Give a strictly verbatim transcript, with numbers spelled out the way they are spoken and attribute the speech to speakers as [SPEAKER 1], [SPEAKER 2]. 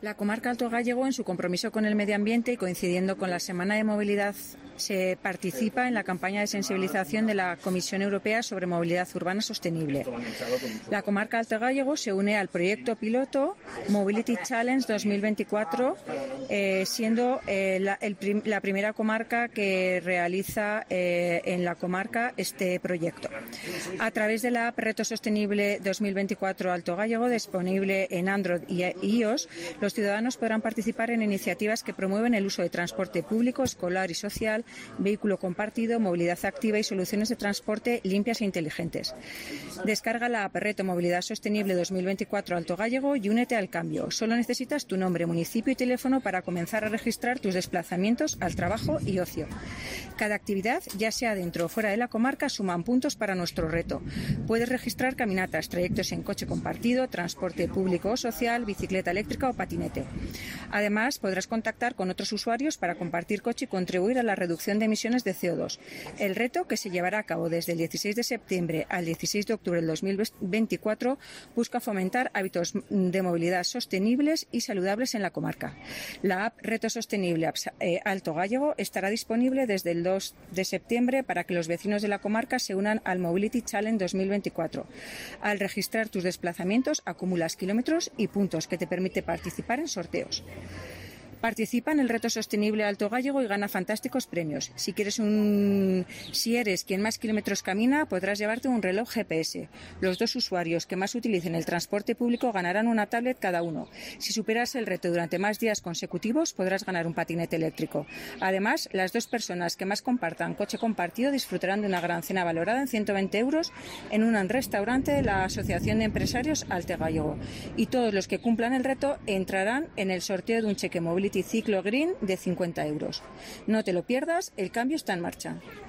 [SPEAKER 1] La comarca Alto Gállego, en su compromiso con el medio ambiente y coincidiendo con la Semana de Movilidad, se participa en la campaña de sensibilización de la Comisión Europea sobre movilidad urbana sostenible. La comarca Alto Gállego se une al proyecto piloto Mobility Challenge dos mil veinticuatro, eh, siendo eh, la, el prim, la primera comarca que realiza eh, en la comarca este proyecto. A través de la app Reto Sostenible dos mil veinticuatro Alto Gállego, disponible en Android y iOS, los ciudadanos podrán participar en iniciativas que promueven el uso de transporte público, escolar y social, vehículo compartido, movilidad activa y soluciones de transporte limpias e inteligentes. Descarga la app Reto Movilidad Sostenible dos mil veinticuatro Alto Gállego y únete al cambio. Solo necesitas tu nombre, municipio y teléfono para comenzar a registrar tus desplazamientos al trabajo y ocio. Cada actividad, ya sea dentro o fuera de la comarca, suman puntos para nuestro reto. Puedes registrar caminatas, trayectos en coche compartido, transporte público o social, bicicleta eléctrica o patinete. Además, podrás contactar con otros usuarios para compartir coche y contribuir a la reducción de emisiones de C O dos. El reto, que se llevará a cabo desde el dieciséis de septiembre al dieciséis de octubre del dos mil veinticuatro, busca fomentar hábitos de movilidad sostenibles y saludables en la comarca. La app Reto Sostenible Alto Gállego estará disponible desde el dos de septiembre para que los vecinos de la comarca se unan al Mobility Challenge dos mil veinticuatro. Al registrar tus desplazamientos, acumulas kilómetros y puntos que te permite participar en sorteos. Participa en el Reto Sostenible Alto Gállego y gana fantásticos premios. Si quieres un, si eres quien más kilómetros camina, podrás llevarte un reloj G P S. Los dos usuarios que más utilicen el transporte público ganarán una tablet cada uno. Si superas el reto durante más días consecutivos, podrás ganar un patinete eléctrico. Además, las dos personas que más compartan coche compartido disfrutarán de una gran cena valorada en ciento veinte euros en un restaurante de la Asociación de Empresarios Alto Gállego. Y todos los que cumplan el reto entrarán en el sorteo de un cheque Mobility Ciclo Green de cincuenta euros. No te lo pierdas, el cambio está en marcha.